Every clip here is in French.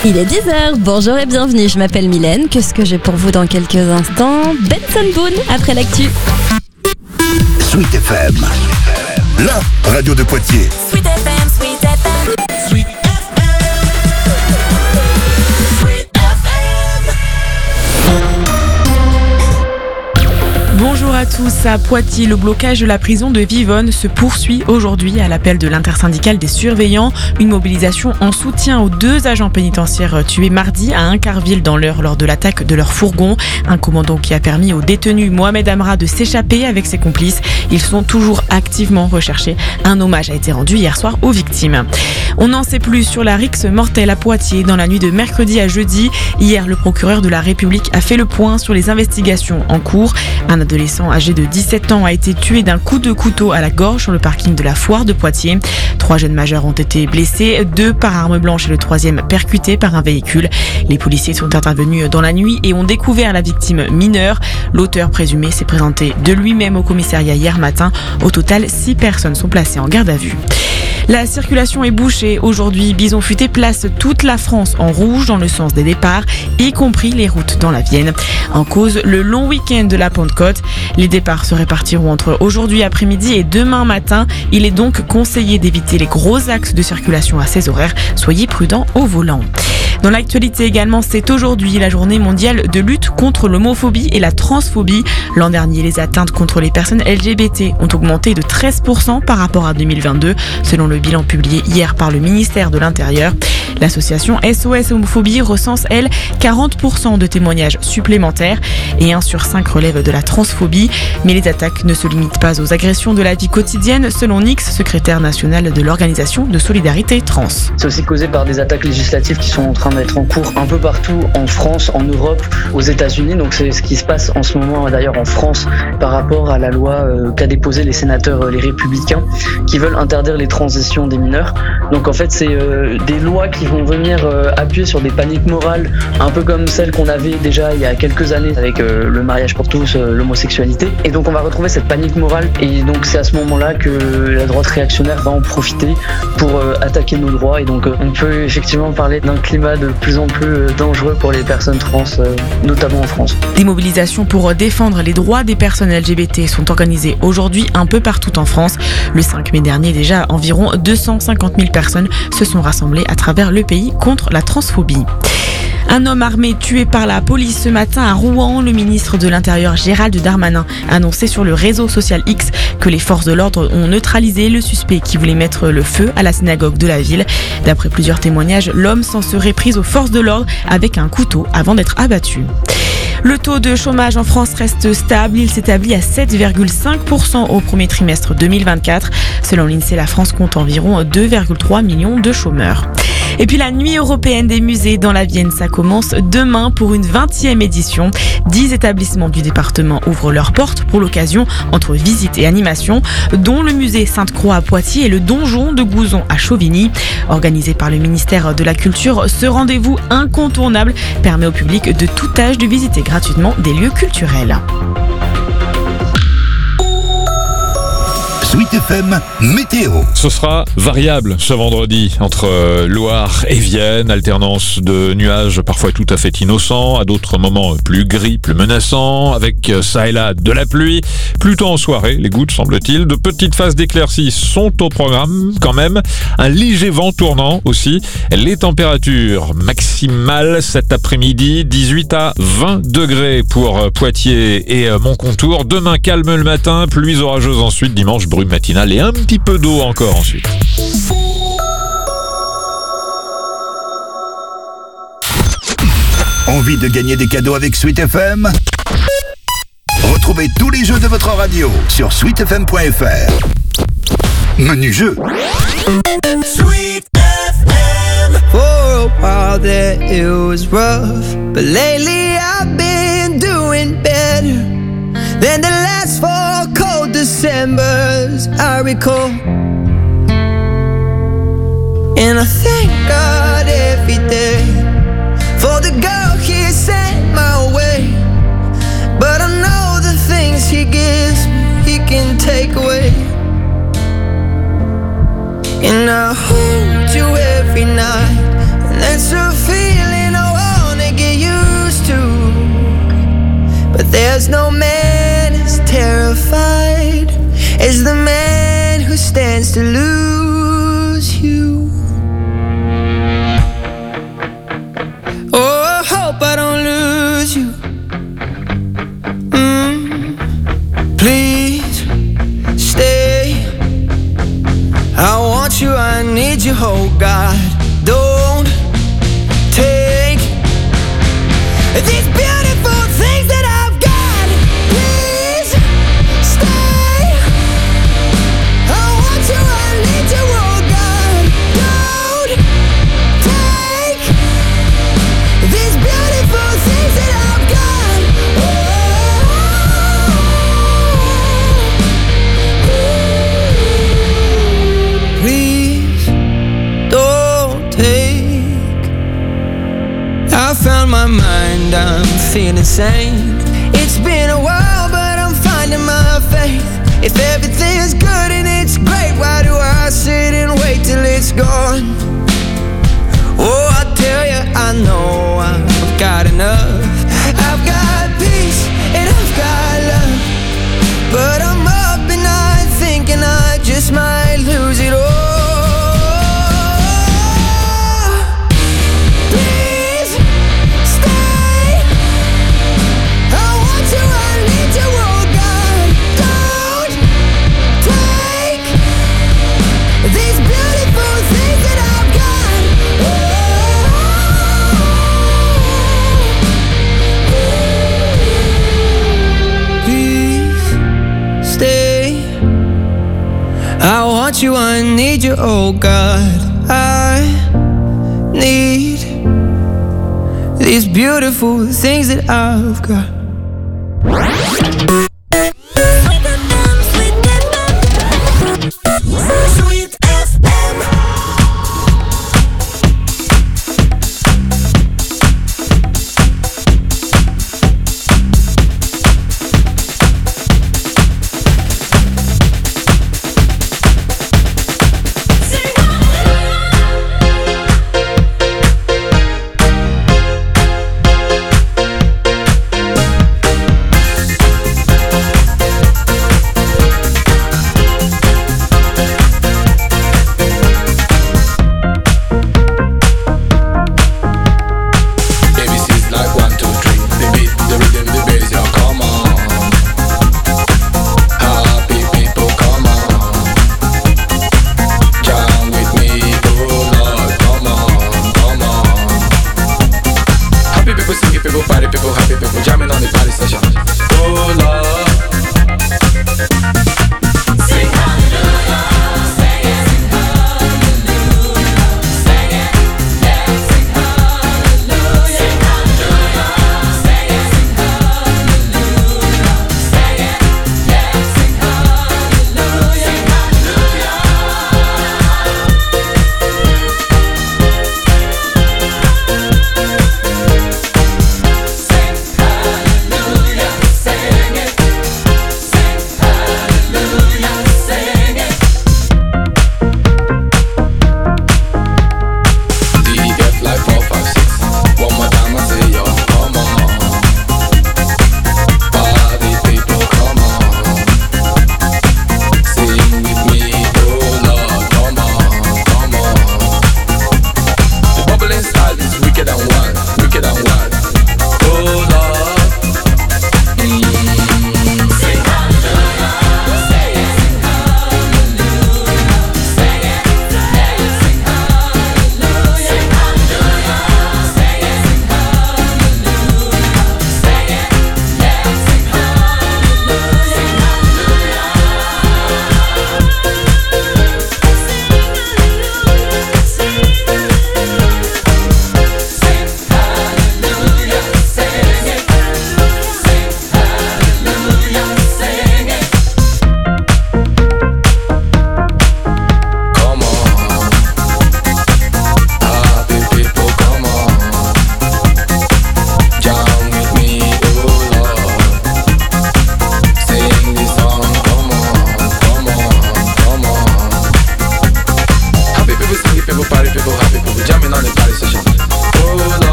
Il est 10h, bonjour et bienvenue, je m'appelle Mylène. Qu'est-ce que j'ai pour vous dans quelques instants? Benson Boone après l'actu. Sweet FM, la radio de Poitiers. Sweet FM, Sweet FM, Sweet FM, Sweet FM. Bonjour à tous. À Poitiers, le blocage de la prison de Vivonne se poursuit aujourd'hui à l'appel de l'intersyndicale des surveillants. Une mobilisation en soutien aux 2 agents pénitentiaires tués mardi à Incarville dans l'Eure lors de l'attaque de leur fourgon. Un commando qui a permis au détenu Mohamed Amra de s'échapper avec ses complices. Ils sont toujours activement recherchés. Un hommage a été rendu hier soir aux victimes. On n'en sait plus sur la rixe mortelle à Poitiers dans la nuit de mercredi à jeudi. Hier, le procureur de la République a fait le point sur les investigations en cours. Un adolescent âgé de 17 ans a été tué d'un coup de couteau à la gorge sur le parking de la foire de Poitiers. 3 jeunes majeurs ont été blessés, 2 par arme blanche et le 3e percuté par un véhicule. Les policiers sont intervenus dans la nuit et ont découvert la victime mineure. L'auteur présumé s'est présenté de lui-même au commissariat hier matin. Au total, 6 personnes sont placées en garde à vue. La circulation est bouchée. Aujourd'hui, Bison Futé place toute la France en rouge dans le sens des départs, y compris les routes dans la Vienne. En cause, le long week-end de la Pentecôte. Les départs se répartiront entre aujourd'hui après-midi et demain matin. Il est donc conseillé d'éviter les gros axes de circulation à ces horaires. Soyez prudents au volant. Dans l'actualité également, c'est aujourd'hui la journée mondiale de lutte contre l'homophobie et la transphobie. L'an dernier, les atteintes contre les personnes LGBT ont augmenté de 13% par rapport à 2022, selon le bilan publié hier par le ministère de l'Intérieur. L'association SOS Homophobie recense, elle, 40% de témoignages supplémentaires et 1 sur 5 relève de la transphobie. Mais les attaques ne se limitent pas aux agressions de la vie quotidienne, selon Nix, secrétaire national de l'Organisation de Solidarité Trans. C'est aussi causé par des attaques législatives qui sont en train d'être en cours un peu partout en France, en Europe, aux États-Unis. Donc c'est ce qui se passe en ce moment d'ailleurs en France par rapport à la loi qu'a déposé les sénateurs les Républicains qui veulent interdire les transitions des mineurs. Donc en fait c'est des lois qui vont venir appuyer sur des paniques morales un peu comme celles qu'on avait déjà il y a quelques années avec le mariage pour tous, l'homosexualité. Et donc on va retrouver cette panique morale et donc c'est à ce moment-là que la droite réactionnaire va en profiter pour attaquer nos droits. Et donc on peut effectivement parler d'un climat de plus en plus dangereux pour les personnes trans, notamment en France. Des mobilisations pour défendre les droits des personnes LGBT sont organisées aujourd'hui un peu partout en France. Le 5 mai dernier, déjà, environ 250 000 personnes se sont rassemblées à travers le pays contre la transphobie. Un homme armé tué par la police ce matin à Rouen. Le ministre de l'Intérieur Gérald Darmanin a annoncé sur le réseau social X que les forces de l'ordre ont neutralisé le suspect qui voulait mettre le feu à la synagogue de la ville. D'après plusieurs témoignages, l'homme s'en serait pris aux forces de l'ordre avec un couteau avant d'être abattu. Le taux de chômage en France reste stable. Il s'établit à 7,5% au premier trimestre 2024. Selon l'INSEE, la France compte environ 2,3 millions de chômeurs. Et puis la nuit européenne des musées dans la Vienne, ça commence demain pour une 20e édition. 10 établissements du département ouvrent leurs portes pour l'occasion entre visites et animations, dont le musée Sainte-Croix à Poitiers et le donjon de Gouzon à Chauvigny. Organisé par le ministère de la Culture, ce rendez-vous incontournable permet au public de tout âge de visiter gratuitement des lieux culturels. Sweet FM météo. Ce sera variable ce vendredi entre Loire et Vienne, alternance de nuages parfois tout à fait innocents, à d'autres moments plus gris, plus menaçants, avec ça et là de la pluie, plutôt en soirée, les gouttes semble-t-il. De petites phases d'éclaircies sont au programme quand même, un léger vent tournant aussi. Les températures maximales cet après-midi, 18 à 20 degrés pour Poitiers et Montcontour. Demain calme le matin, pluies orageuses ensuite, dimanche brume matinale et un petit peu d'eau encore ensuite. Envie de gagner des cadeaux avec Sweet FM? Retrouvez tous les jeux de votre radio sur sweetfm.fr. Menu jeu. Sweet FM. For a while there it was rough, but lately I've been doing better than the last 4 cold Decembers I recall. And I thank God every day for the girl He sent my way. But I know the things He gives me, He can take away. And I hold you every night, and that's a feeling need you, oh God. Don't take these beautiful things that I've got. Please stay. I want you, I need you, oh God. Don't take these beautiful things that I've got. Please don't take. I found my mind, I'm feeling sane. It's been a while, but I'm finding my faith. If everything's good and it's great, why do I sit and wait till it's gone? Oh, I tell you, I know I've got enough. I've got peace and I've got love, but I'm up at night thinking I just might lose it all. Please stay. I want you, I need you, oh God. Don't take these beautiful things that I've got. Please stay. I want you, I need you, oh God. I need these beautiful things that I've got. Sweet FM.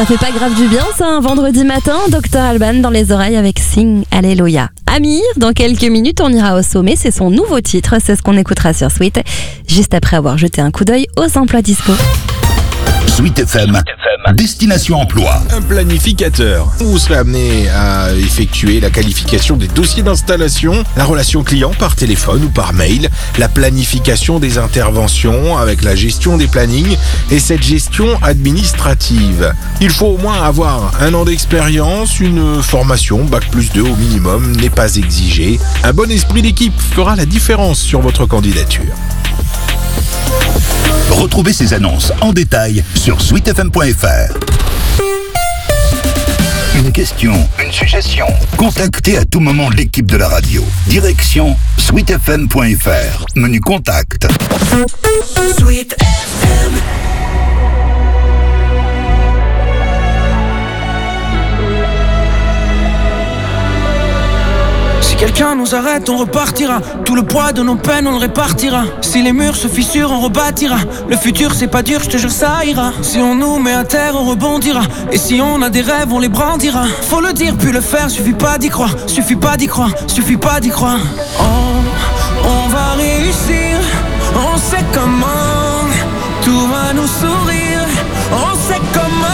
Ça fait pas grave du bien, ça, un vendredi matin. Dr Alban dans les oreilles avec Sing Alléluia. Amir, dans quelques minutes, on ira au sommet. C'est son nouveau titre. C'est ce qu'on écoutera sur Sweet, juste après avoir jeté un coup d'œil aux emplois dispo. Sweet FM, Destination Emploi. Un planificateur. Vous serez amené à effectuer la qualification des dossiers d'installation, la relation client par téléphone ou par mail, la planification des interventions avec la gestion des plannings et cette gestion administrative. Il faut au moins avoir 1 an d'expérience, une formation Bac+2 au minimum n'est pas exigée. Un bon esprit d'équipe fera la différence sur votre candidature. Retrouvez ces annonces en détail sur sweetfm.fr. Une question, une suggestion. Contactez à tout moment l'équipe de la radio. Direction sweetfm.fr. Menu contact. Sweet FM. Si quelqu'un nous arrête, on repartira. Tout le poids de nos peines, on le répartira. Si les murs se fissurent, on rebâtira. Le futur, c'est pas dur, je te jure, ça ira. Si on nous met à terre, on rebondira. Et si on a des rêves, on les brandira. Faut le dire, puis le faire, suffit pas d'y croire. Suffit pas d'y croire, suffit pas d'y croire. Oh, on va réussir. On sait comment. Tout va nous sourire. On sait comment.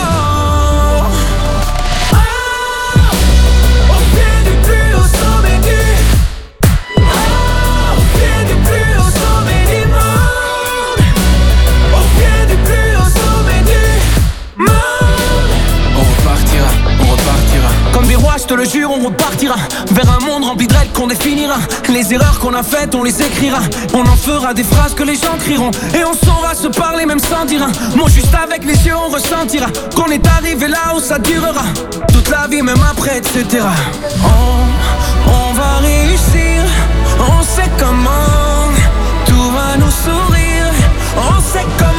Comme des rois, je te le jure, on repartira vers un monde rempli de règles qu'on définira. Les erreurs qu'on a faites, on les écrira. On en fera des phrases que les gens crieront. Et on saura se parler même sans dire un mot. Juste avec les yeux, on ressentira qu'on est arrivé là où ça durera toute la vie, même après, etc. On va réussir. On sait comment. Tout va nous sourire. On sait comment.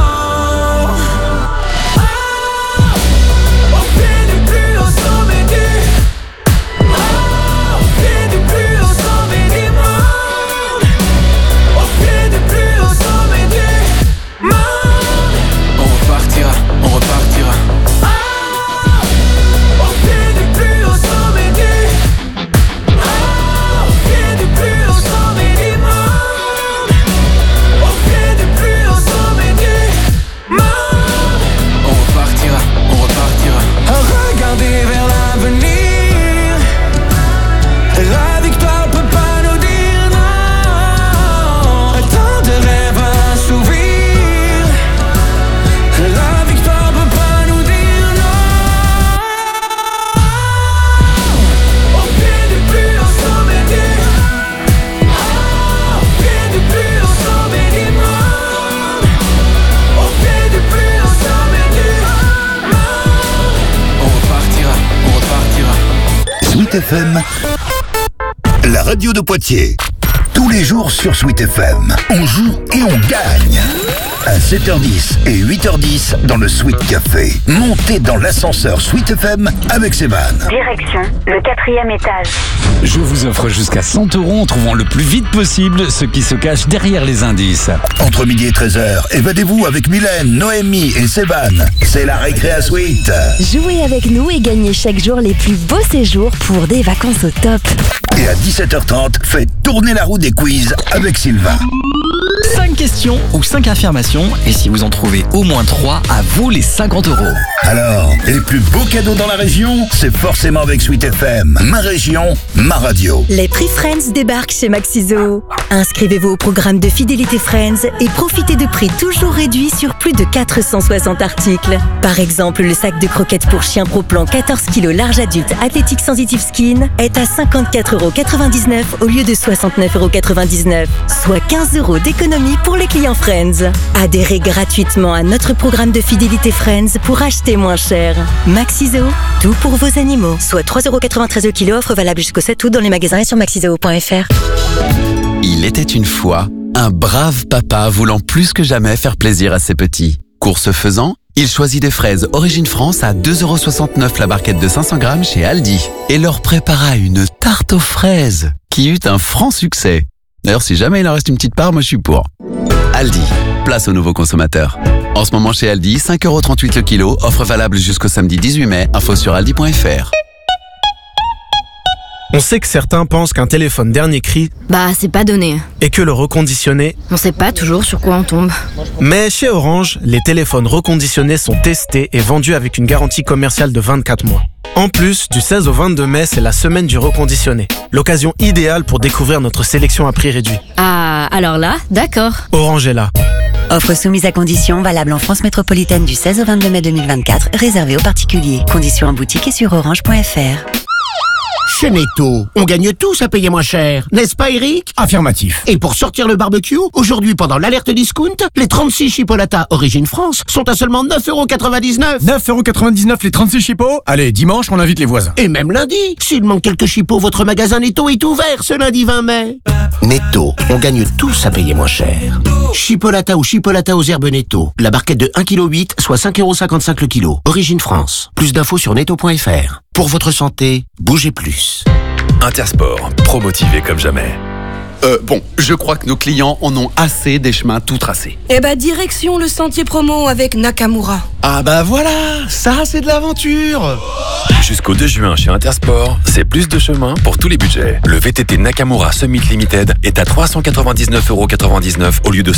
FM, la radio de Poitiers. Tous les jours sur Sweet FM, on joue et on gagne. À 7h10 et 8h10 dans le Sweet Café. Montez dans l'ascenseur Sweet FM avec Seban. Direction le 4e étage. Je vous offre jusqu'à 100 € en trouvant le plus vite possible ce qui se cache derrière les indices. Entre midi et 13h, évadez-vous avec Mylène, Noémie et Seban. C'est la récré à Sweet. Jouez avec nous et gagnez chaque jour les plus beaux séjours pour des vacances au top. Et à 17h30, faites tourner la roue des quiz avec Sylvain. 5 questions ou 5 affirmations, et si vous en trouvez au moins 3, à vous les 50 €. Alors, les plus beaux cadeaux dans la région, c'est forcément avec Sweet FM. Ma région, ma radio. Les prix Friends débarquent chez Maxiso. Inscrivez-vous au programme de fidélité Friends et profitez de prix toujours réduits sur plus de 460 articles. Par exemple, le sac de croquettes pour chien Pro Plan 14 kg large adulte Athletic Sensitive Skin est à 54,99 € au lieu de 69,99 €, soit 15 € d'économie pour les clients Friends. Adhérez gratuitement à notre programme de fidélité Friends pour acheter moins cher. Maxiso, tout pour vos animaux. Soit 3,93 € kg, offre valable jusqu'au 7 août dans les magasins et sur maxiso.fr. Il était une fois un brave papa voulant plus que jamais faire plaisir à ses petits. Course faisant, il choisit des fraises Origine France à 2,69 € la barquette de 500 grammes chez Aldi et leur prépara une tarte aux fraises qui eut un franc succès. D'ailleurs, si jamais il en reste une petite part, moi je suis pour. Aldi, place aux nouveaux consommateurs. En ce moment chez Aldi, 5,38 € le kilo, offre valable jusqu'au samedi 18 mai, info sur aldi.fr. On sait que certains pensent qu'un téléphone dernier cri, c'est pas donné. Et que le reconditionné, On sait pas toujours sur quoi on tombe. Mais chez Orange, les téléphones reconditionnés sont testés et vendus avec une garantie commerciale de 24 mois. En plus, du 16 au 22 mai, c'est la semaine du reconditionné. L'occasion idéale pour découvrir notre sélection à prix réduit. Ah, alors là, d'accord. Orange est là. Offre soumise à conditions, valable en France métropolitaine du 16 au 22 mai 2024, réservée aux particuliers. Conditions en boutique et sur orange.fr. Chez Netto, on gagne tous à payer moins cher, n'est-ce pas Eric? Affirmatif. Et pour sortir le barbecue, aujourd'hui pendant l'alerte discount, les 36 chipolatas Origine France sont à seulement 9,99 €. 9,99 € les 36 chipots? Allez, dimanche, on invite les voisins. Et même lundi, s'il manque quelques chipots, votre magasin Netto est ouvert ce lundi 20 mai. Netto, on gagne tous à payer moins cher. Chipolata ou chipolata aux herbes Netto. La barquette de 1,8 kg, soit 5,55 € le kilo. Origine France. Plus d'infos sur netto.fr. Pour votre santé, bougez plus. Intersport, promotivé comme jamais. Je crois que nos clients en ont assez des chemins tout tracés. Direction le sentier promo avec Nakamura. Ah voilà, ça c'est de l'aventure. Jusqu'au 2 juin chez Intersport, c'est plus de chemin pour tous les budgets. Le VTT Nakamura Summit Limited est à 399,99 € au lieu de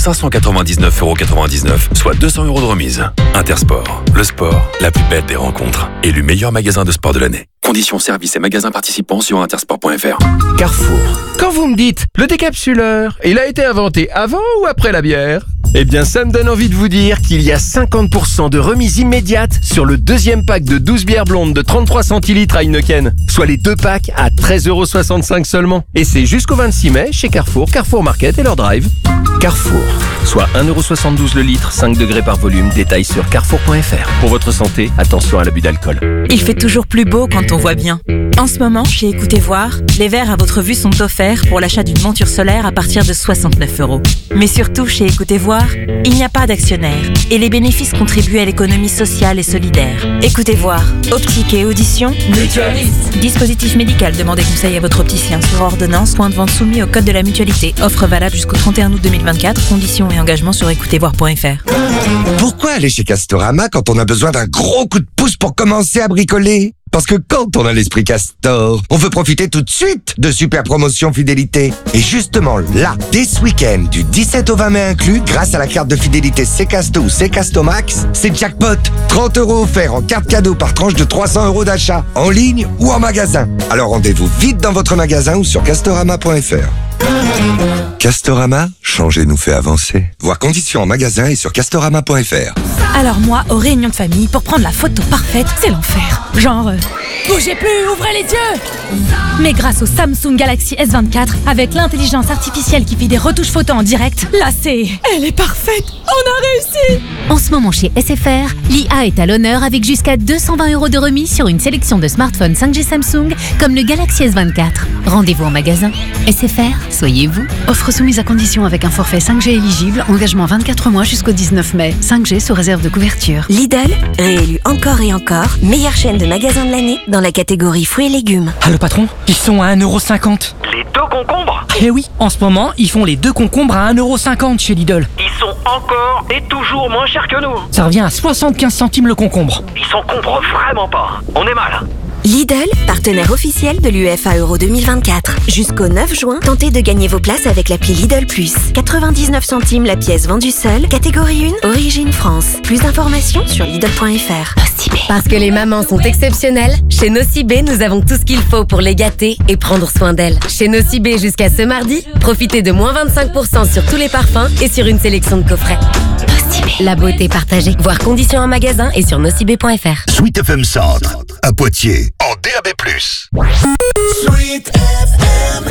599,99 €, soit 200 € de remise. Intersport, le sport, la plus belle des rencontres. Élu meilleur magasin de sport de l'année. Conditions, services et magasins participants sur intersport.fr. Carrefour. Quand vous me dites, le décapsuleur, il a été inventé avant ou après la bière? Eh bien, ça me donne envie de vous dire qu'il y a 50% de remise immédiate sur le deuxième pack de 12 bières blondes de 33 centilitres à Heineken, soit les deux packs à 13,65 € seulement. Et c'est jusqu'au 26 mai chez Carrefour, Carrefour Market et leur drive. Carrefour, soit 1,72 € le litre, 5 degrés par volume, détail sur carrefour.fr. Pour votre santé, attention à l'abus d'alcool. Il fait toujours plus beau quand on voit bien. En ce moment, chez Écoutez Voir, les verres à votre vue sont offerts pour l'achat d'une monture solaire à partir de 69 €. Mais surtout, chez Écoutez Voir, il n'y a pas d'actionnaire et les bénéfices contribuent à l'économie sociale et solidaire. Écoutez Voir, optique et audition, mutualiste. Dispositif médical, demandez conseil à votre opticien sur ordonnance, point de vente soumis au code de la mutualité. Offre valable jusqu'au 31 août 2024, conditions et engagements sur écoutezvoir.fr. Pourquoi aller chez Castorama quand on a besoin d'un gros coup de pouce pour commencer à bricoler? Parce que quand on a l'esprit Castor, on veut profiter tout de suite de super promotions fidélité. Et justement là, dès ce week-end, du 17 au 20 mai inclus, grâce à la carte de fidélité C-Casto ou C-Casto Max, c'est jackpot. 30 € offerts en carte cadeau par tranche de 300 € d'achat, en ligne ou en magasin. Alors rendez-vous vite dans votre magasin ou sur castorama.fr. Castorama, changer nous fait avancer. Voir conditions en magasin et sur castorama.fr. Alors moi, aux réunions de famille, pour prendre la photo parfaite, c'est l'enfer. Genre, bougez plus, ouvrez les yeux. Mais grâce au Samsung Galaxy S24, avec l'intelligence artificielle qui fait des retouches photos en direct, là elle est parfaite. On a réussi. En ce moment chez SFR, l'IA est à l'honneur avec jusqu'à 220 € de remise sur une sélection de smartphones 5G Samsung comme le Galaxy S24. Rendez-vous en magasin. SFR, soyez vous. Offre soumise à condition avec un forfait 5G éligible, engagement 24 mois jusqu'au 19 mai. 5G sous réserve de couverture. Lidl, réélu encore et encore, meilleure chaîne de magasins de l'année dans la catégorie fruits et légumes. Ah le patron, ils sont à 1,50 €. Les deux concombres? Eh oui, en ce moment, ils font les deux concombres à 1,50 € chez Lidl. Ils sont encore et toujours moins chers que nous. Ça revient à 75 centimes le concombre. Ils s'encombrent vraiment pas. On est mal. Lidl, partenaire officiel de l'UEFA Euro 2024. Jusqu'au 9 juin, tentez de gagner vos places avec l'appli Lidl Plus. 99 centimes la pièce vendue seule, catégorie 1, Origine France. Plus d'informations sur Lidl.fr. Nocibé. Parce que les mamans sont exceptionnelles, chez Nocibé, nous avons tout ce qu'il faut pour les gâter et prendre soin d'elles. Chez Nocibé jusqu'à ce mardi, profitez de moins 25% sur tous les parfums et sur une sélection de coffrets. Nocibé. La beauté partagée. Voir conditions en magasin et sur nocibé.fr. Sweet FM Centre, à Poitiers, en DAB+. Sweet FM.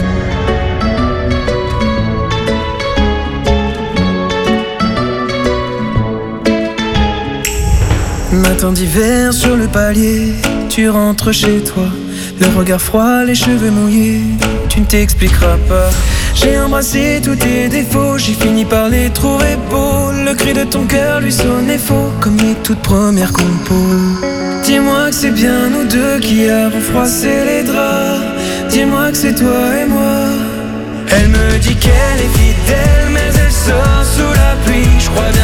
Matin d'hiver sur le palier, tu rentres chez toi, le regard froid, les cheveux mouillés, tu ne t'expliqueras pas. J'ai embrassé tous tes défauts, j'ai fini par les trouver beaux. Le cri de ton cœur lui sonnait faux, comme les toutes premières compos. Dis-moi que c'est bien nous deux qui avons froissé les draps. Dis-moi que c'est toi et moi. Elle me dit qu'elle est fidèle, mais elle sort sous la pluie. Je crois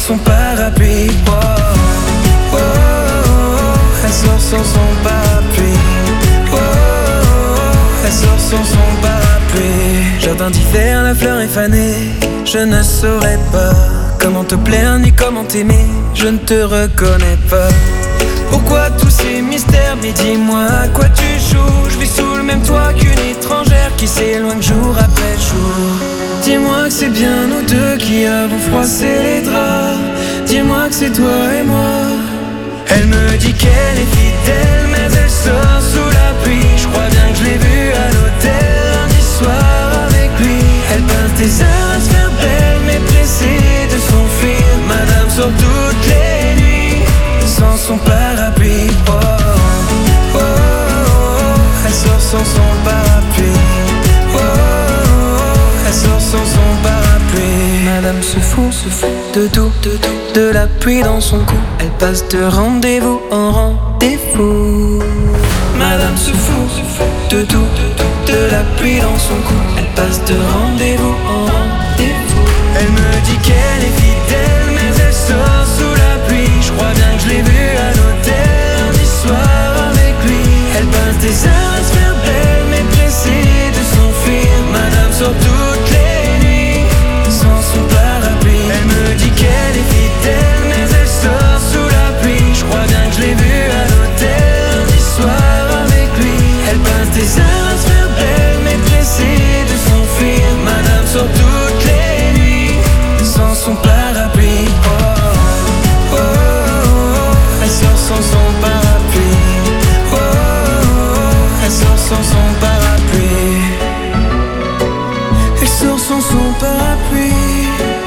son parapluie. Oh, oh, oh, elle sort sans son parapluie. Oh, oh, oh, elle sort sans son parapluie. Jardin d'hiver, la fleur est fanée. Je ne saurais pas comment te plaire ni comment t'aimer. Je ne te reconnais pas. Pourquoi tous ces mystères? Mais dis-moi à quoi tu joues. Je vis sous le même toit qu'une étrangère qui s'éloigne jour après jour. Dis-moi que c'est bien nous deux qui avons froissé les draps. Dis-moi que c'est toi et moi. Elle me dit qu'elle est fidèle, mais elle sort sous la pluie. Je crois bien que je l'ai vue à l'hôtel lundi soir avec lui. Elle passe des heures à se faire belle, mais pressée de s'enfuir. Madame sort toutes les nuits sans son parapluie. Oh, oh, oh, oh, elle sort sans son parapluie. Oh, oh, oh, elle sort sans son parapluie. Madame se fout de tout, de la pluie dans son cou. Elle passe de rendez-vous en rendez-vous. Madame se fout de tout, de la pluie dans son cou. Elle passe de rendez-vous en rendez-vous. Elle me dit qu'elle est fidèle, mais elle sort sous la pluie. Je crois bien que je l'ai vue à l'hôtel lundi soir avec lui. Elle passe des heures à se faire belle, mais pressée de s'enfuir. Madame sort toutes les nuits sans son parapluie. Elle me dit qu'elle est fidèle, mais elle sort sous la pluie. Je crois bien que je l'ai vue à l'hôtel lundi soir avec lui. Elle passe des heures à se faire belle, mais pressée de s'enfuir. Madame sort toutes les nuits sans son parapluie. Oh, oh, oh, oh, elle sort sans son parapluie. Oh, oh, oh, elle sort sans son parapluie. Elle sort sans son parapluie.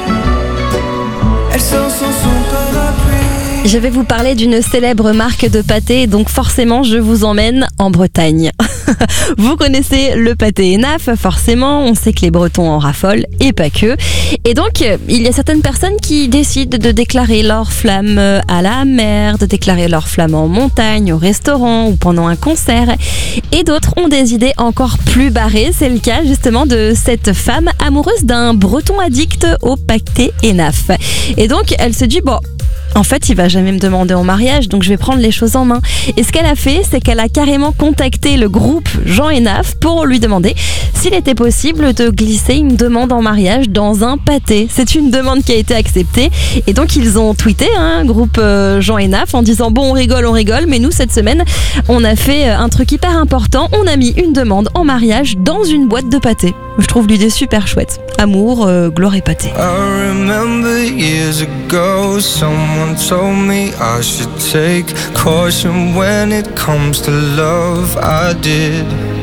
Elle sort sans son parapluie. Je vais vous parler d'une célèbre marque de pâté, donc forcément je vous emmène en Bretagne. Vous connaissez le pâté Enaf, forcément, on sait que les Bretons en raffolent, et pas que. Et donc, il y a certaines personnes qui décident de déclarer leur flamme à la mer, de déclarer leur flamme en montagne, au restaurant ou pendant un concert. Et d'autres ont des idées encore plus barrées. C'est le cas justement de cette femme amoureuse d'un Breton addict au pâté Enaf. Et donc, elle se dit, bon, en fait, il va jamais me demander en mariage, donc je vais prendre les choses en main. Et ce qu'elle a fait, c'est qu'elle a carrément contacté le groupe Jean Enaf pour lui demander s'il était possible de glisser une demande en mariage dans un pâté. C'est une demande qui a été acceptée. Et donc, ils ont tweeté, groupe Jean Enaf, en disant « Bon, on rigole, mais nous, cette semaine, on a fait un truc hyper important. On a mis une demande en mariage dans une boîte de pâté. » Je trouve l'idée super chouette. Amour, gloire et pâté. I remember years ago, someone told me I should take caution when it comes to love. I did.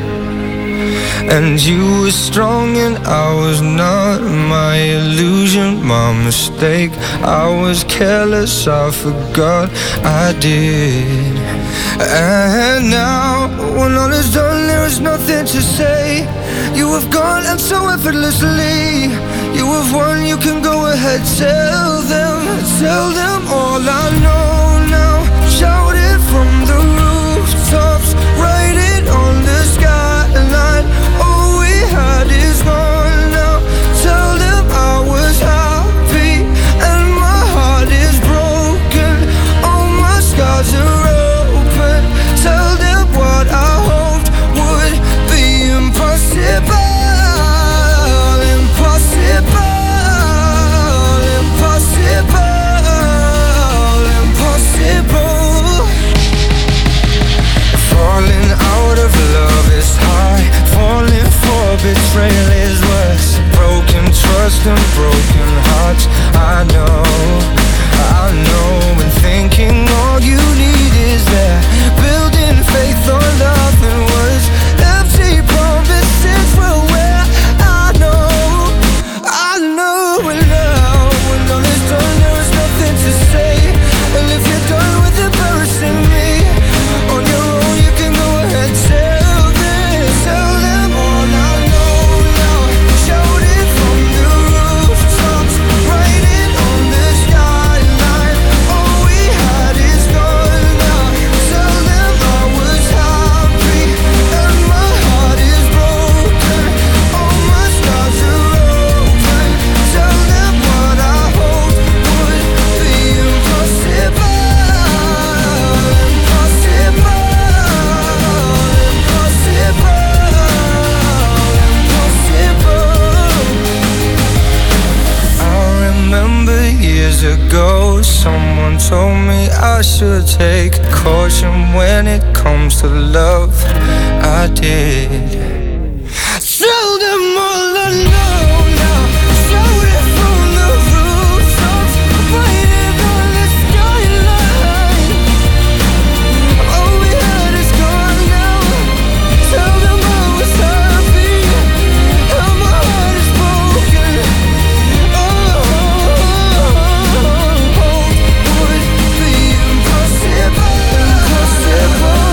And you were strong and I was not. My illusion, my mistake. I was careless, I forgot I did. And now, when all is done, there is nothing to say. You have gone and so effortlessly. You have won, you can go ahead, tell them all I know now. Shout it from the rooftops, write it on the skyline. All we had is gone now. Tell them I was happy and my heart is broken. All my scars are open. Tell them what I hoped would be impossible. Impossible, impossible. told me I should take caution when it comes to love. I did. Tell them all alone now. Shout it from the rooftops, waiting on the skyline. All we had is gone now. Tell them I was happy, and my heart is broken. Would be impossible, impossible.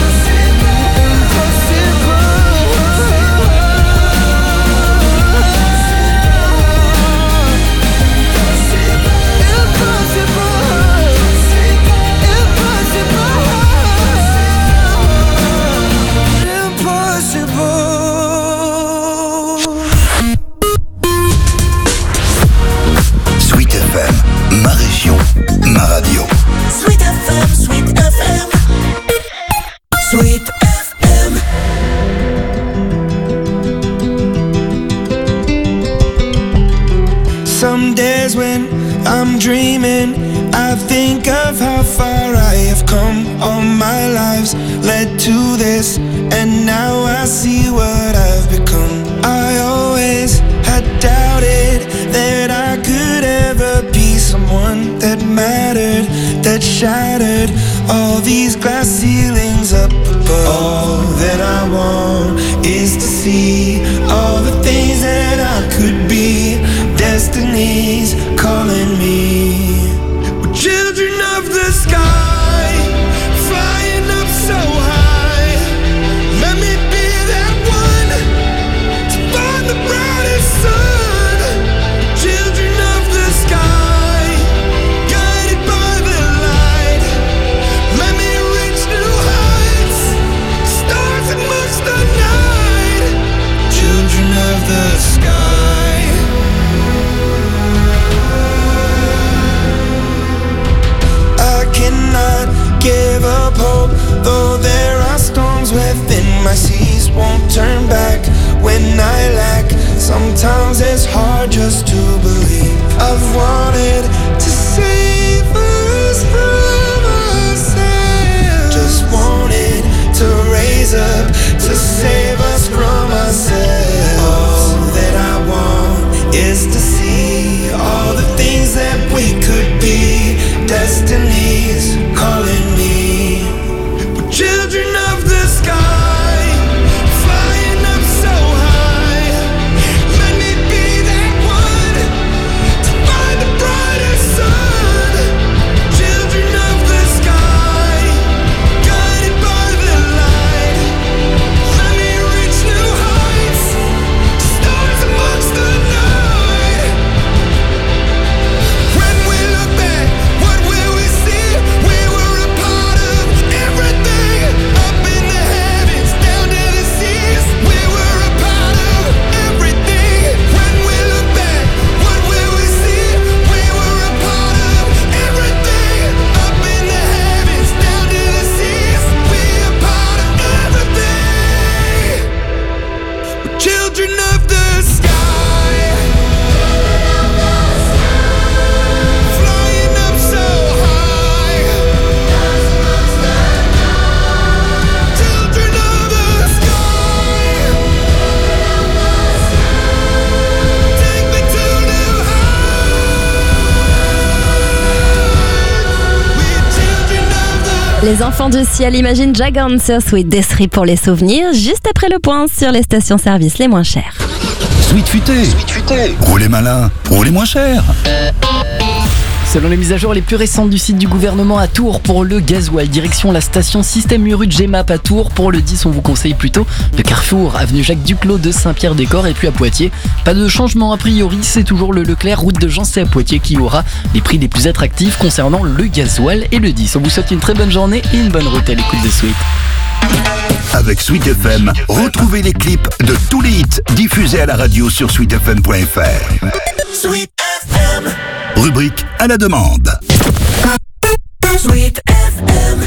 Sweet FM, ma région, ma radio. Sweet FM, Sweet FM. Sweet FM. Some days when I'm dreaming, I think of how far I have come. All my lives led to this, and now I see what I've become. I always had doubted that I could ever be someone that mattered, that shattered all these glass ceilings up above. All that I want is to see all the things that I could be. Destiny's calling me. We're children of the sky, flying up so high. Let me be that one to find the brightest sun. Children of the sky, guided by the light. Let me reach new heights, stars amongst the night. Children of the sky. I cannot give up hope, though there are storms within my seas. Won't turn back when I lack. Sometimes it's hard just to believe. I've wanted to save us from ourselves. Just wanted to raise up to save us from ourselves. All that I want is to see all the things that we could be. Destiny's calling me. We're children of the sky, flying up so high. Let me be that one to find the brightest sun. Children of the sky, guided by the light. Let me reach new heights, stars amongst the night. When we look back, what will we see? We were a part of everything. Up in the heavens, down to the seas. We were a part of everything. When we look back, what will we see? We were a part of everything. Up in the heavens, down to the seas. We a part of everything. We're children of the sky. Flying up so high. Children of the sky. Take me to new heights. We're children of the. Les enfants du ciel, Imagine Dragons sur Sweet Destry pour les souvenirs, juste après le point sur les stations-service les moins chères. Sweet Futé. Roulez malin, roulez moins cher. Selon les mises à jour les plus récentes du site du gouvernement à Tours pour le gasoil, direction la station Système Uru de Gemap à Tours. Pour le 10, on vous conseille plutôt le Carrefour, avenue Jacques Duclos de Saint-Pierre-des-Corps. Et puis à Poitiers, pas de changement a priori, c'est toujours le Leclerc, route de Jancé à Poitiers qui aura les prix les plus attractifs concernant le gasoil et le 10. On vous souhaite une très bonne journée et une bonne route à l'écoute de Sweet. Avec Sweet FM, retrouvez les clips de tous les hits diffusés à la radio sur sweetfm.fr. Sweet FM. Rubrique à la demande. Sweet FM.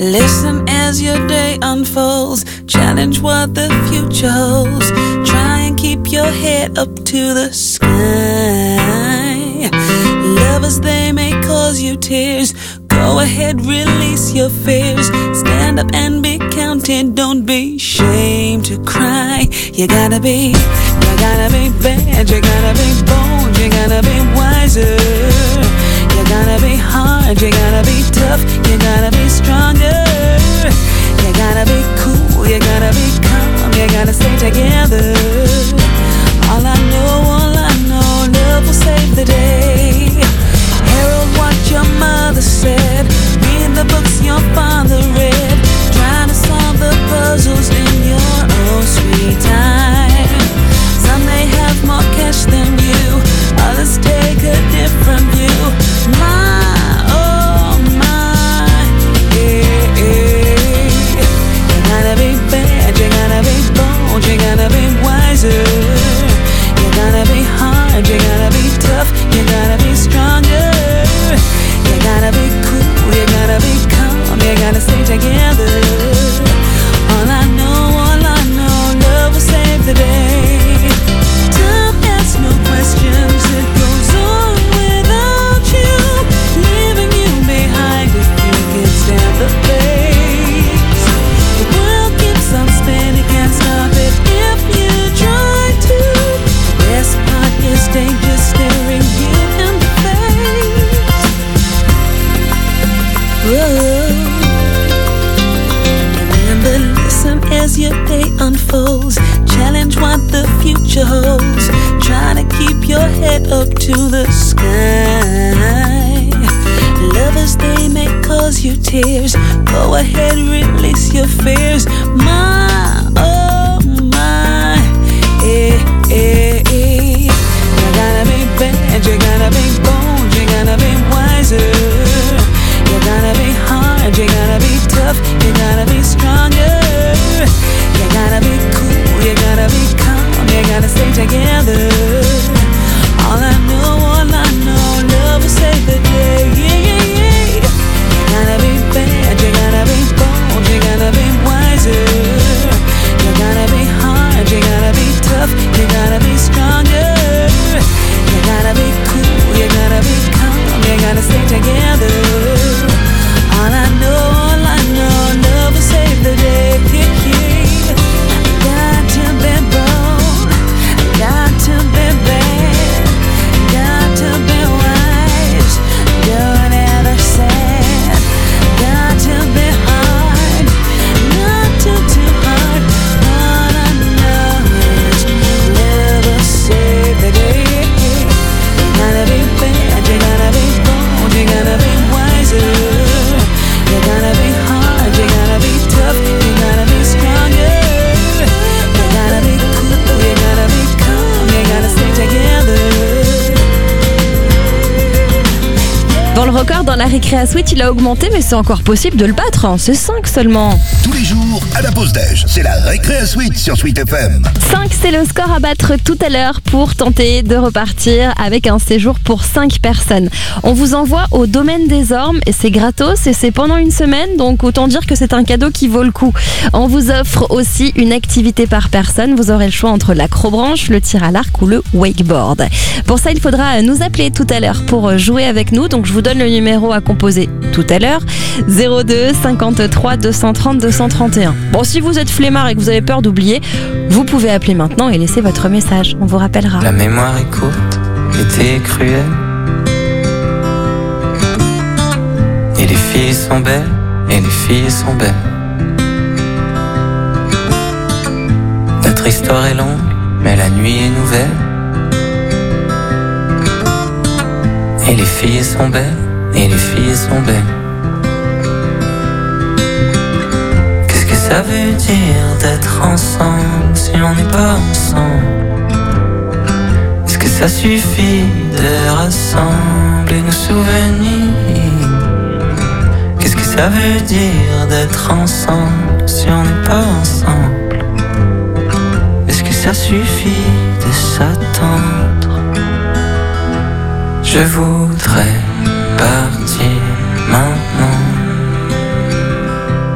Listen as your day unfolds. Challenge what the future holds. Try and keep your head up to the sky. Lovers, they may cause you tears. Go ahead, release your fears. Stand up and be counted. Don't be ashamed to cry. You gotta be bad. You gotta be bold. You gotta be wiser. You gotta be hard. You gotta be tough. You gotta be stronger. You gotta be cool. You gotta be calm. You gotta stay together. All I know, love will save the day. Herald what your mother said. Read the books your father read. Try to solve the puzzles in your own sweet time. Some may have more cash than you. Others take a different view. My, oh my, yeah, yeah. You gotta be bad, you gotta be bold, you gotta be wiser. You gotta be hard, you gotta be tough, you gotta be stronger. You gotta be cool, you gotta be calm, you gotta stay together. All I know, love will save the day. Time asks no questions, it goes on without you, leaving you behind if you can stand the pace. The world keeps on spinning, can't stop it if you try to. The best part is danger staring you in the face. Whoa. Remember, listen as your day unfolds. Challenge what the future holds. Try to keep your head up to the sky. Lovers, they may cause you tears. Go ahead, release your fears. My, oh my, eh, eh, eh. You gotta be bad, you gotta be bold, you gotta be wiser. You gotta be hard, you gotta be tough, you gotta be stronger. You gotta be cool, you gotta be calm, you gotta stay together. All I know, love will save the day. Yeah, yeah, yeah. You gotta be bad, you gotta be bold, you gotta be wiser. You gotta be hard, you gotta be tough, you gotta be stronger. You gotta be cool, you gotta be calm, you gotta stay together. All I know, love will save the day. Got to be bold, got to be bad, got to be wise, don't ever sad. Got to be hard, not too hard. All I know is love will save the day. You gotta be bad, you gotta be bold, you gotta be wiser. You gotta be hard, you gotta be tough, you gotta be stronger. You gotta be cool, you gotta be calm, you gotta stay together. Bon, le record dans la récré à Sweet, il a augmenté, mais c'est encore possible de le battre, hein. C'est 5 seulement. Tous les jours, à la pause déj, c'est la récré à Sweet sur Sweet FM. 5, c'est le score à battre tout à l'heure pour tenter de repartir avec un séjour pour 5 personnes. On vous envoie au Domaine des Ormes et c'est gratos et c'est pendant une semaine, donc autant dire que c'est un cadeau qui vaut le coup. On vous offre aussi une activité par personne. Vous aurez le choix entre l'acrobranche, le tir à l'arc ou le wakeboard. Pour ça, il faudra nous appeler tout à l'heure pour jouer avec nous. Donc je vous donne le numéro à composer tout à l'heure. 02 53 230 231. Bon, si vous êtes flemmard et que vous avez peur d'oublier, vous pouvez appeler maintenant et laisser votre message. On vous rappellera. La mémoire est courte, l'été est cruel. Et les filles sont belles, et les filles sont belles. Notre histoire est longue, mais la nuit est nouvelle. Et les filles sont belles, et les filles sont belles. Qu'est-ce que ça veut dire d'être ensemble si on n'est pas ensemble? Est-ce que ça suffit de rassembler nos souvenirs? Qu'est-ce que ça veut dire d'être ensemble si on n'est pas ensemble? Est-ce que ça suffit de s'attendre? Je voudrais partir maintenant.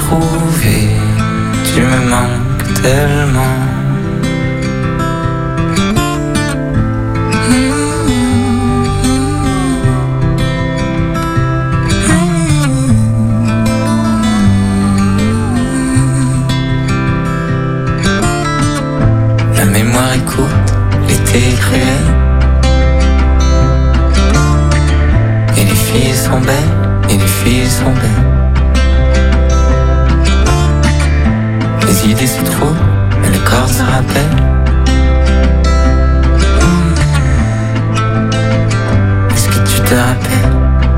retrouver. Tu me manques tellement. La mémoire est courte, l'été est cruel. Et les filles sont belles, et les filles sont belles. Les idées c'est trop, mais le corps se rappelle. Est-ce que tu te rappelles?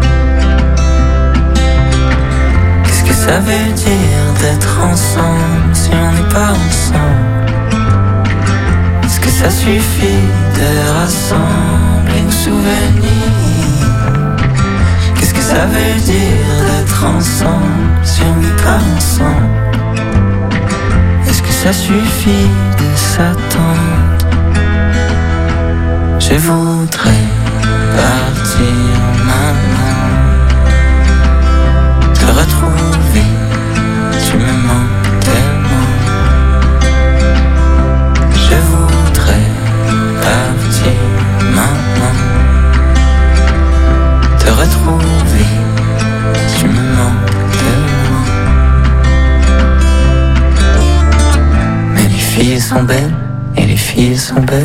Qu'est-ce que ça veut dire d'être ensemble si on n'est pas ensemble? Est-ce que ça suffit de rassembler nos souvenirs? Qu'est-ce que ça veut dire d'être ensemble si on n'est pas ensemble? Est-ce que ça suffit de s'attendre? Je voudrais partir maintenant, te retrouver, tu me manques tellement. Je voudrais partir maintenant, te retrouver, tu me manques tellement. Mais les filles sont belles, et les filles sont belles.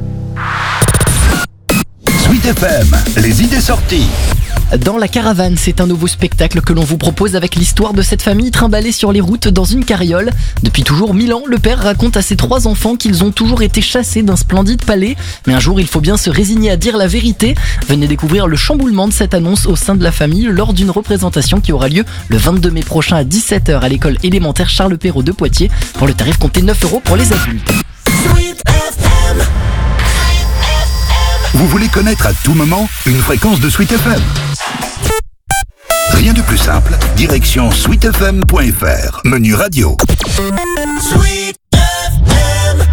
Sweet FM, les idées sorties. Dans la caravane, c'est un nouveau spectacle que l'on vous propose avec l'histoire de cette famille trimballée sur les routes dans une carriole. Depuis toujours 1000 ans, le père raconte à ses 3 enfants qu'ils ont toujours été chassés d'un splendide palais. Mais un jour, il faut bien se résigner à dire la vérité. Venez découvrir le chamboulement de cette annonce au sein de la famille lors d'une représentation qui aura lieu le 22 mai prochain à 17h à l'école élémentaire Charles Perrault de Poitiers. Pour le tarif comptez 9 € pour les adultes. Vous voulez connaître à tout moment une fréquence de Sweet FM? Rien de plus simple, direction sweetfm.fr, menu radio. Sweet FM.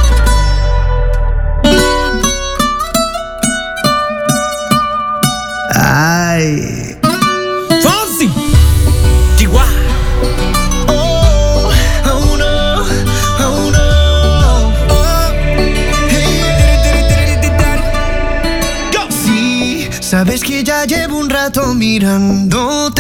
Ay. Fonzie. Chihuahua. Oh, oh no, oh no. Oh. Sí, sabes que ya llevo un rato mirándote.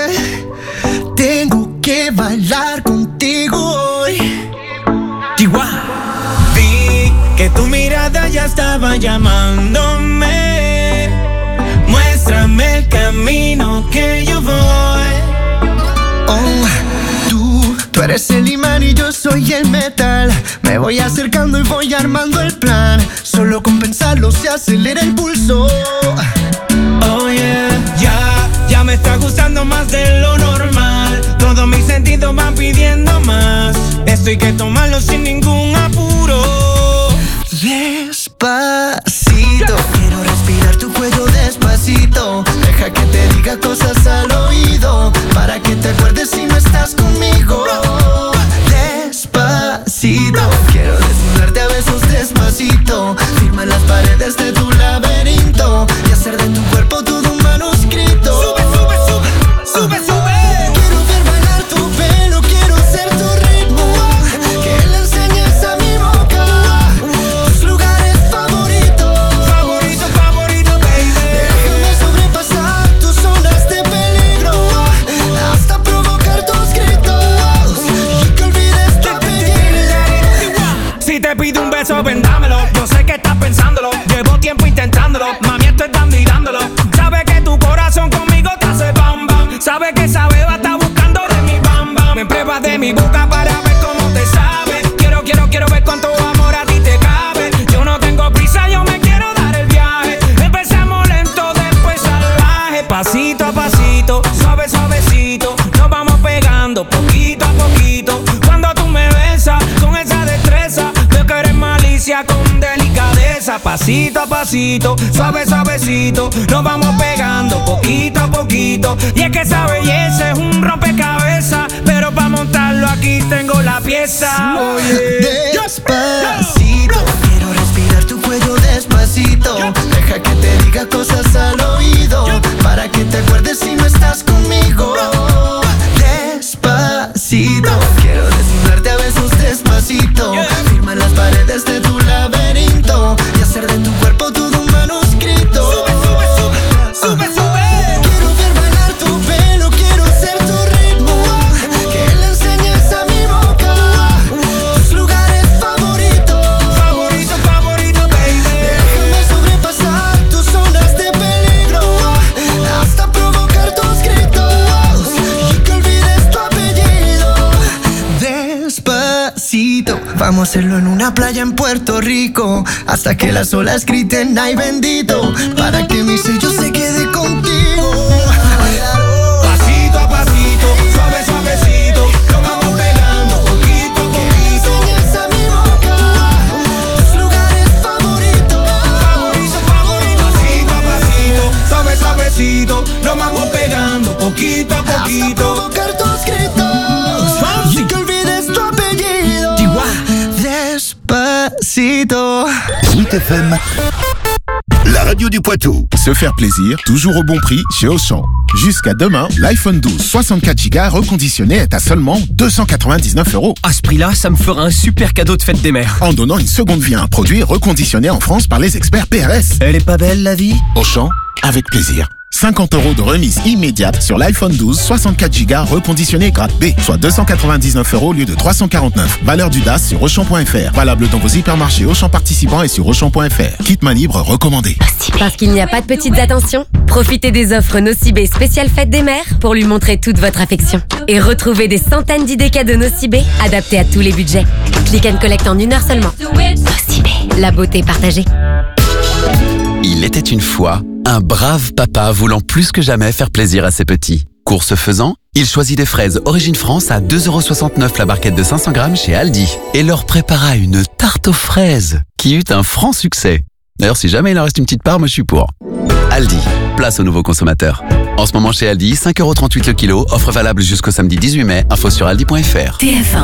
Tengo que bailar contigo hoy. Chihuahua. Vi que tu mirada ya estaba llamándome. Muéstrame el camino que yo voy. Oh, tú eres el imán y yo soy el metal. Me voy acercando y voy armando el plan. Solo con pensarlo se acelera el pulso. Oh yeah, ya me está gustando más de lo normal. Todos mis sentidos van pidiendo más. Esto hay que tomarlo sin ningún apuro. Despacito, quiero respirar tu cuello despacito. Deja que te diga cosas al oído, para que te acuerdes si no estás conmigo. Despacito, quiero desnudarte a besos despacito. Firma las paredes de tu laberinto y hacer de tu cuerpo todo un manuscrito. Sube, sube, sube, sube, sube. Quiero ver bailar tu pelo, quiero ser tu ritmo. Que le enseñes a mi boca tus lugares favoritos. Favorito, favorito, baby. Déjame sobrepasar tus zonas de peligro, hasta provocar tus gritos y que olvides tu apellido. Si te pido un beso, vendámelo. Yo sé que estás pensándolo. Llevo tiempo intentándolo. Mami, esto es dando y dándolo. Sabe que tu corazón conmigo te hace bam bam. Sabe que esa beba está buscando de mi bam bam. Me pruebas de mi boca para ver cómo te sabe. Quiero ver cuánto amor a ti te cabe. Yo no tengo prisa, yo me quiero dar el viaje. Empezamos lento, después salvaje. Pasito a pasito, suave, suavecito. Nos vamos pegando poquito a poquito. Cuando tú me besas con esa destreza, veo que eres malicia con delicadeza. Pasito a pasito, suave, suavecito. Nos vamos pegando poquito a poquito. Y es que esa belleza es un rompecabezas, pero para montarlo aquí tengo la pieza. Despacito, quiero respirar tu cuello despacito. Deja que te diga cosas al oído, para que te acuerdes si no estás conmigo. Despacito. Vamos a hacerlo en una playa en Puerto Rico, hasta que las olas griten ay bendito, para que mi sello se quede contigo. Pasito a pasito, suave suavecito, lo vamos pegando poquito a poquito. Enseñas a mi boca tus lugares favoritos. Pasito a pasito, suave suavecito, lo vamos pegando poquito a poquito. Hasta provocar tus gritos y que olvides tu apellido. Despacito. Sweet FM, la radio du Poitou. Se faire plaisir, toujours au bon prix chez Auchan. Jusqu'à demain, l'iPhone 12 64 Go reconditionné est à seulement 299 €. À ce prix-là, ça me fera un super cadeau de fête des mères. En donnant une seconde vie à un produit reconditionné en France par les experts PRS. Elle est pas belle la vie? Auchan, avec plaisir. 50 € de remise immédiate sur l'iPhone 12 64 Go reconditionné grade B, soit 299 € au lieu de 349. Valeur du DAS sur Auchan.fr. Valable dans vos hypermarchés Auchan participants et sur Auchan.fr. Kit main libre recommandé. Parce qu'il n'y a pas de petites attentions, profitez des offres Nocibé spéciale fête des mères pour lui montrer toute votre affection. Et retrouvez des centaines d'idées cadeaux Nocibé adaptés à tous les budgets. Click and collect en 1 heure seulement. Nocibé, la beauté partagée. Il était une fois un brave papa voulant plus que jamais faire plaisir à ses petits. Course faisant, il choisit des fraises Origine France à 2,69 € la barquette de 500 grammes chez Aldi et leur prépara une tarte aux fraises qui eut un franc succès. D'ailleurs, si jamais il en reste une petite part, moi je suis pour. Aldi, place aux nouveaux consommateurs. En ce moment chez Aldi, 5,38 € le kilo, offre valable jusqu'au samedi 18 mai, info sur aldi.fr. TF1.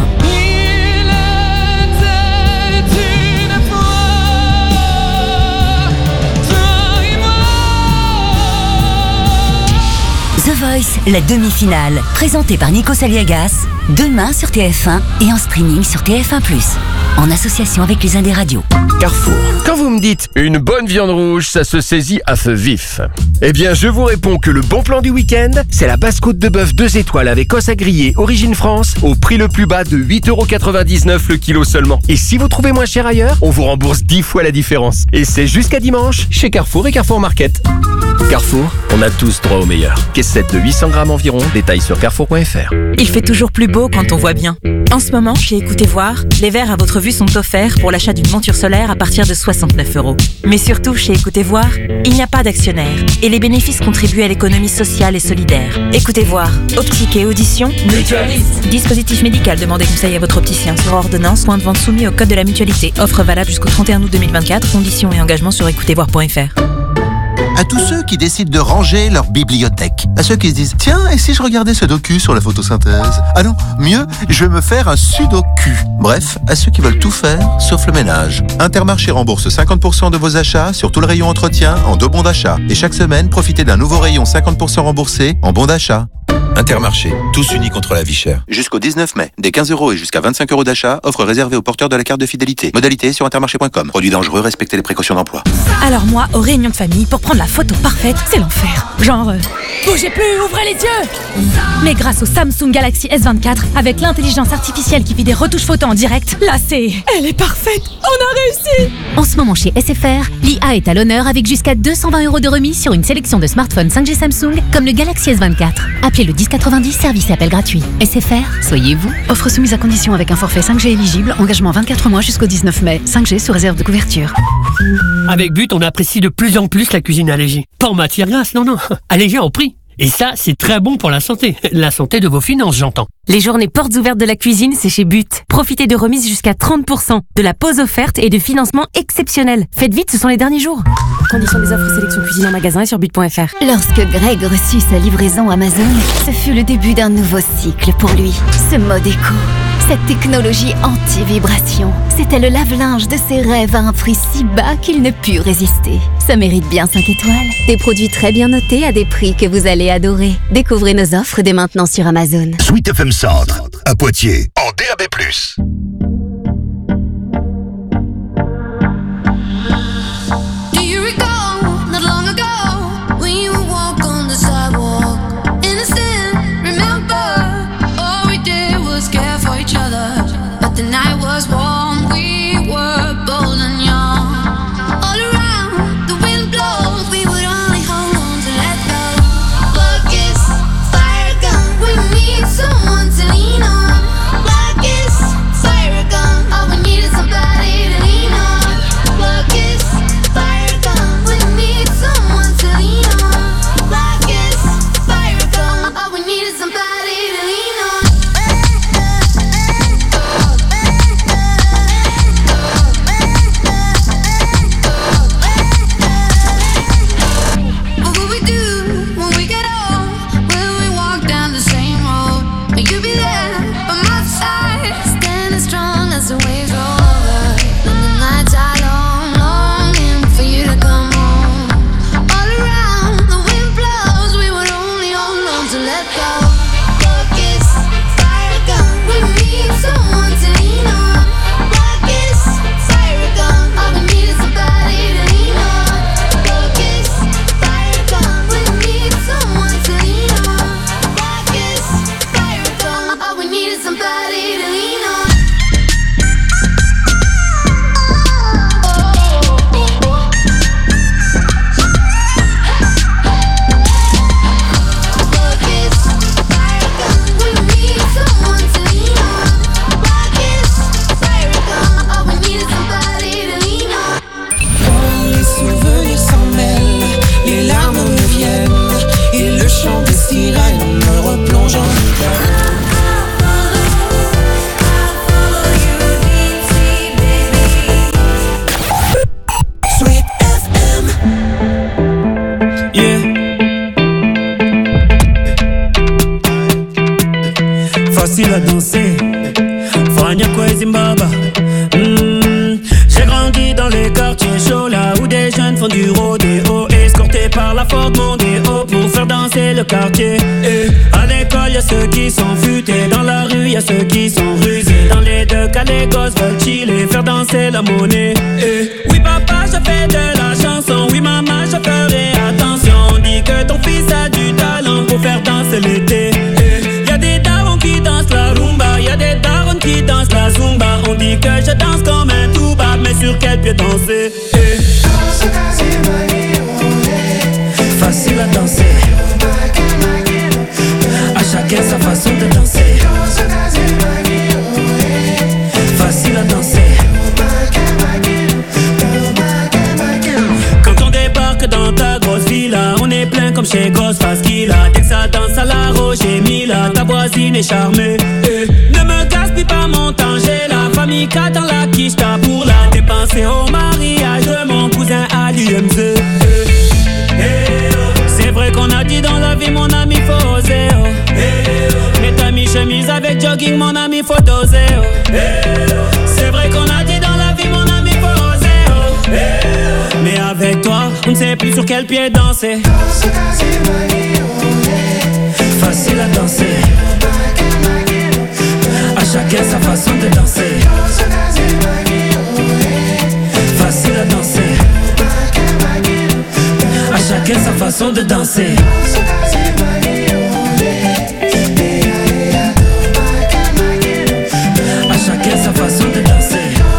The Voice, la demi-finale, présentée par Nico Saliagas, demain sur TF1 et en streaming sur TF1+, en association avec les Indes Radios. Carrefour. Quand vous me dites une bonne viande rouge, ça se saisit à feu vif. Eh bien, je vous réponds que le bon plan du week-end, c'est la basse-côte de bœuf 2 étoiles avec os à griller Origine France au prix le plus bas de 8,99 € le kilo seulement. Et si vous trouvez moins cher ailleurs, on vous rembourse 10 fois la différence. Et c'est jusqu'à dimanche chez Carrefour et Carrefour Market. Carrefour, on a tous droit au meilleur. Caisse 7 de 800 grammes environ, détails sur carrefour.fr. Il fait toujours plus beau quand on voit bien. En ce moment, chez Écoutez Voir, les verres à votre vue sont offerts pour l'achat d'une monture solaire à partir de 69 €. Mais surtout, chez Écoutez Voir, il n'y a pas d'actionnaire et les bénéfices contribuent à l'économie sociale et solidaire. Écoutez Voir, optique et audition, mutualiste. Dispositif médical, demandez conseil à votre opticien sur ordonnance, point de vente soumis au code de la mutualité. Offre valable jusqu'au 31 août 2024, conditions et engagements sur écoutezvoir.fr. À tous ceux qui décident de ranger leur bibliothèque. À ceux qui se disent, tiens, et si je regardais ce docu sur la photosynthèse? Ah non, mieux, je vais me faire un sudoku. Bref, à ceux qui veulent tout faire, sauf le ménage. Intermarché rembourse 50% de vos achats sur tout le rayon entretien en 2 bons d'achat. Et chaque semaine, profitez d'un nouveau rayon 50% remboursé en bons d'achat. Intermarché, tous unis contre la vie chère. Jusqu'au 19 mai, des 15 € et jusqu'à 25 € d'achat, offre réservée aux porteurs de la carte de fidélité. Modalité sur intermarché.com. Produit dangereux, respectez les précautions d'emploi. Alors moi, aux réunions de famille, pour prendre la photo parfaite, c'est l'enfer. Genre, bougez plus, ouvrez les yeux. Mais grâce au Samsung Galaxy S24, avec l'intelligence artificielle qui fait des retouches photos en direct, là elle est parfaite. On a réussi. En ce moment chez SFR, l'IA est à l'honneur avec jusqu'à 220 € de remise sur une sélection de smartphones 5G Samsung comme le Galaxy S24. Appelez le 1090, service et appel gratuit. SFR, soyez vous. Offre soumise à condition avec un forfait 5G éligible, engagement 24 mois jusqu'au 19 mai. 5G sous réserve de couverture. Avec But, on apprécie de plus en plus la cuisine allégée. Pas en matière grasse, non, allégée en prix. Et ça, c'est très bon pour la santé. La santé de vos finances, j'entends. Les journées portes ouvertes de la cuisine, c'est chez But. Profitez de remises jusqu'à 30%, de la pause offerte et de financement exceptionnel. Faites vite, ce sont les derniers jours. Conditions des offres sélection cuisine en magasin et sur but.fr. Lorsque Greg reçut sa livraison Amazon, ce fut le début d'un nouveau cycle pour lui. Ce mode éco, cette technologie anti-vibration, c'était le lave-linge de ses rêves à un prix si bas qu'il ne put résister. Ça mérite bien 5 étoiles. Des produits très bien notés à des prix que vous allez adorer. Découvrez nos offres dès maintenant sur Amazon. Sweet FM Centre, à Poitiers, en DAB+. Fire à danser. Fania Zimbabwe. J'ai grandi dans les quartiers chauds, là où des jeunes font du rodéo, escortés par la Ford Mondeo pour faire danser le quartier. Et à l'école y'a ceux qui sont futés, dans la rue y'a ceux qui sont rusés. Dans les deux cas les gosses veulent chiller, faire danser la monnaie. Et oui papa je fais de la chanson, oui maman je ferai attention. On dit que ton fils a du talent pour faire danser l'été. Et y'a des darons qui dansent la rumba, y'a des darons qui dansent la zumba. On dit que je danse comme un touba, mais sur quel pied danser? Facile à danser, à chacun sa façon de danser. Facile à danser. Quand on débarque dans ta grosse villa, on est plein comme chez Ghostface Killah. Dès que ça danse à la Roger Mila, ta voisine est charmée. Ne me gaspille pas mon temps, j'ai la famille K dans la quicheta pour la dépenser au mariage de mon cousin à l'UMZ. C'est vrai qu'on a dit dans la vie mon ami faut oser. Mais t'as mis chemise avec jogging mon ami faut doser. C'est vrai qu'on a dit dans la vie mon ami faut oser. Mais avec toi on ne sait plus sur quel pied danser. Facile à danser, à chacun sa façon de danser. Facile à danser, à chacun sa façon de danser. À chacun sa façon de danser.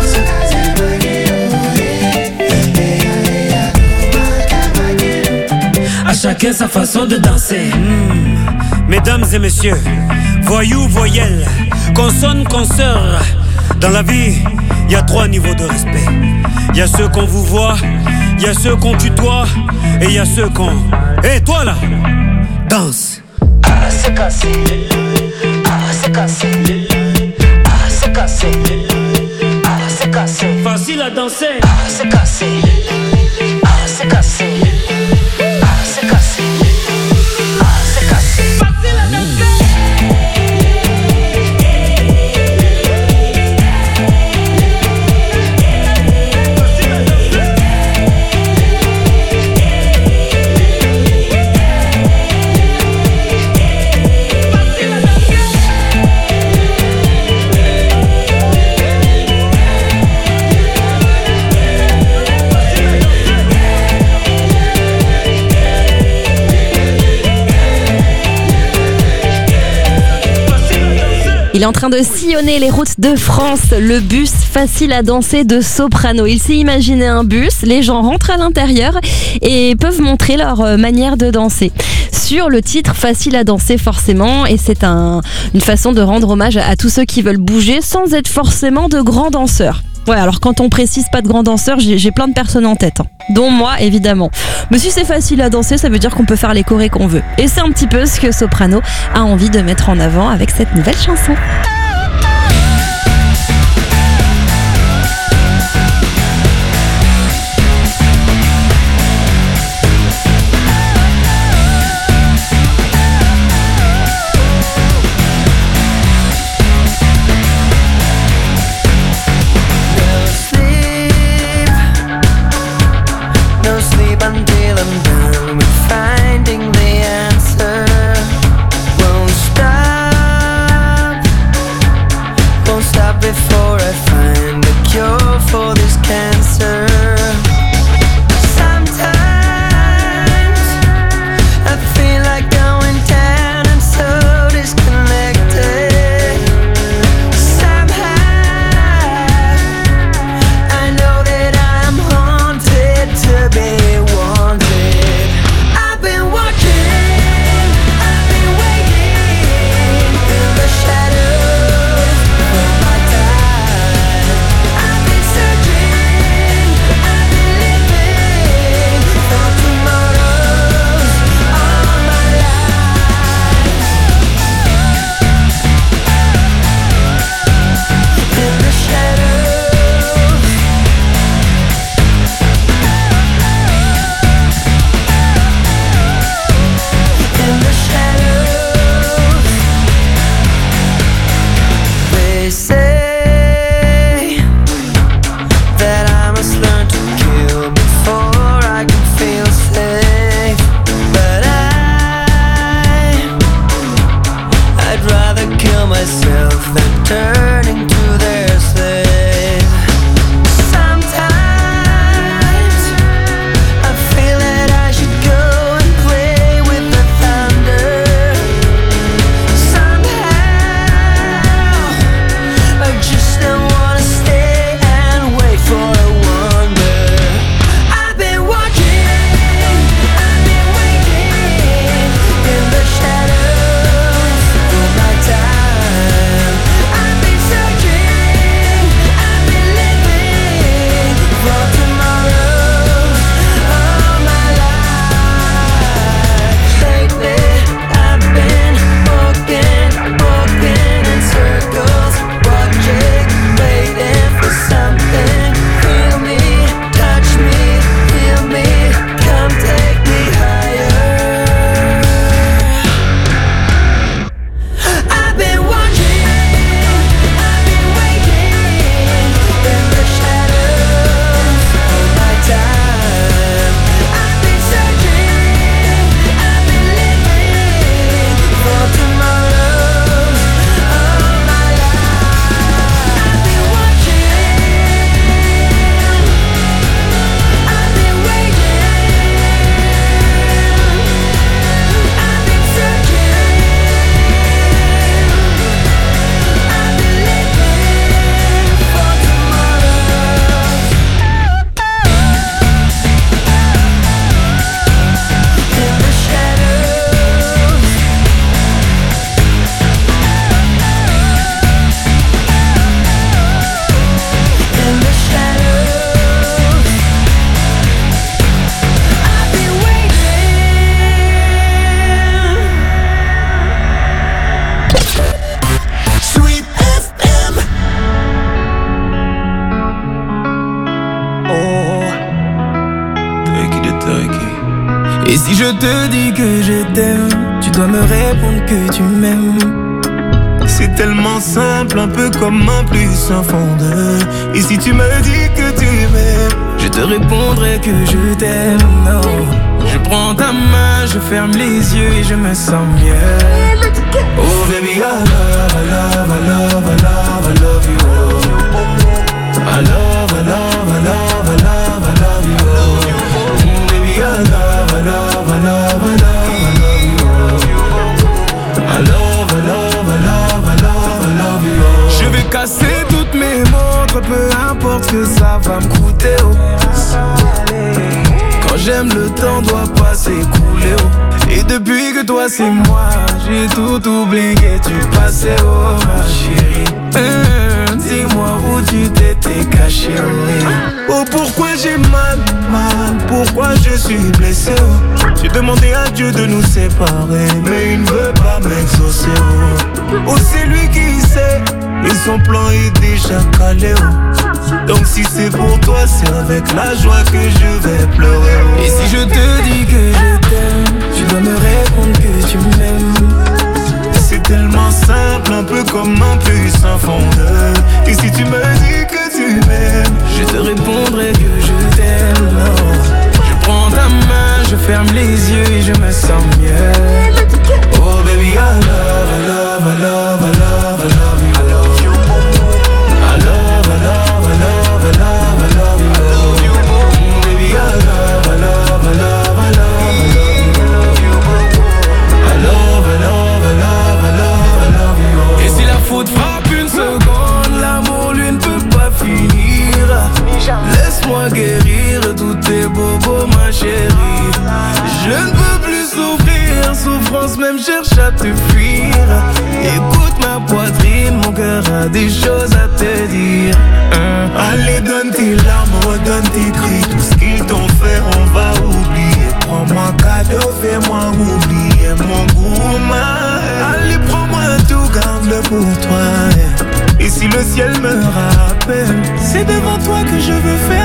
À chacun sa façon de danser. Mesdames et messieurs, voyous, voyelles, consonnes, consoeurs. Dans la vie, y a 3 niveaux de respect. Y a ceux qu'on vous voit, y a ceux qu'on tutoie, et y a ceux qu'on... Hé, toi là, danse. Ah, c'est cassé. Ah, c'est cassé. Ah, c'est cassé. Ah, c'est cassé. Facile à danser. Ah, c'est cassé. Ah, c'est cassé. Ah, c'est cassé. Ah, c'est cassé. Facile à danser. Il est en train de sillonner les routes de France, le bus facile à danser de Soprano. Il s'est imaginé un bus, les gens rentrent à l'intérieur et peuvent montrer leur manière de danser. Sur le titre facile à danser forcément, et c'est une façon de rendre hommage à tous ceux qui veulent bouger sans être forcément de grands danseurs. Ouais, alors quand on précise pas de grands danseurs, j'ai plein de personnes en tête, dont moi évidemment. Mais si c'est facile à danser, ça veut dire qu'on peut faire les chorés qu'on veut. Et c'est un petit peu ce que Soprano a envie de mettre en avant avec cette nouvelle chanson. Et si je te dis que je t'aime, tu dois me répondre que tu m'aimes. C'est tellement simple, un peu comme un plus un fond de. Et si tu me dis que tu m'aimes, je te répondrai que je t'aime. Non. Je prends ta main, je ferme les yeux et je me sens mieux. Oh baby, I love, I love, I love, I love, I love you. I love, I love, I love, I love, I love you. Baby, I love, I love, I love, I love, I love you. I love, I love, I love, I love, I love you. Je vais casser toutes mes montres, peu importe ce que ça va me coûter. Quand j'aime, le temps doit pas s'écouler. Et depuis que toi c'est moi, j'ai tout oublié, tu passais, oh ma chérie. Dis-moi où tu t'étais caché, oh pourquoi j'ai mal, pourquoi je suis blessé, oh. J'ai demandé à Dieu de nous séparer, mais il ne veut pas m'exaucer, oh c'est lui qui sait, et son plan est déjà calé, oh. Donc si c'est pour toi, c'est avec la joie que je vais pleurer, oh. Et si je te dis que je t'aime, tu dois me répondre que tu m'aimes. C'est tellement simple, un peu comme un plus un fond de. Et si tu me dis que tu m'aimes, je te répondrai que je t'aime. Non. Je prends ta main, je ferme les yeux et je me sens mieux. Oh baby, I love, I love, I love, I love, I love you. I love you. I love, I love, I love, I love, I love you. I love you. Baby, I love, I love, I love, I love, I love you. I love, I love, I love, I love, I love you. Et si la faute frappe une seconde, l'amour lui ne peut pas finir. Laisse-moi guérir tous tes bobos, ma chérie. Je ne peux plus souffrir, souffrance même cherche à te fuir. Écoute ma poitrine, mon cœur a des choses à te dire. Allez, donne tes larmes, donne tes cris. Tout ce qu'ils t'ont fait, on va oublier. Prends-moi cadeau, fais-moi oublier mon gourmand. Allez, prends-moi tout, garde-le pour toi. Et si le ciel me rappelle, c'est devant toi que je veux faire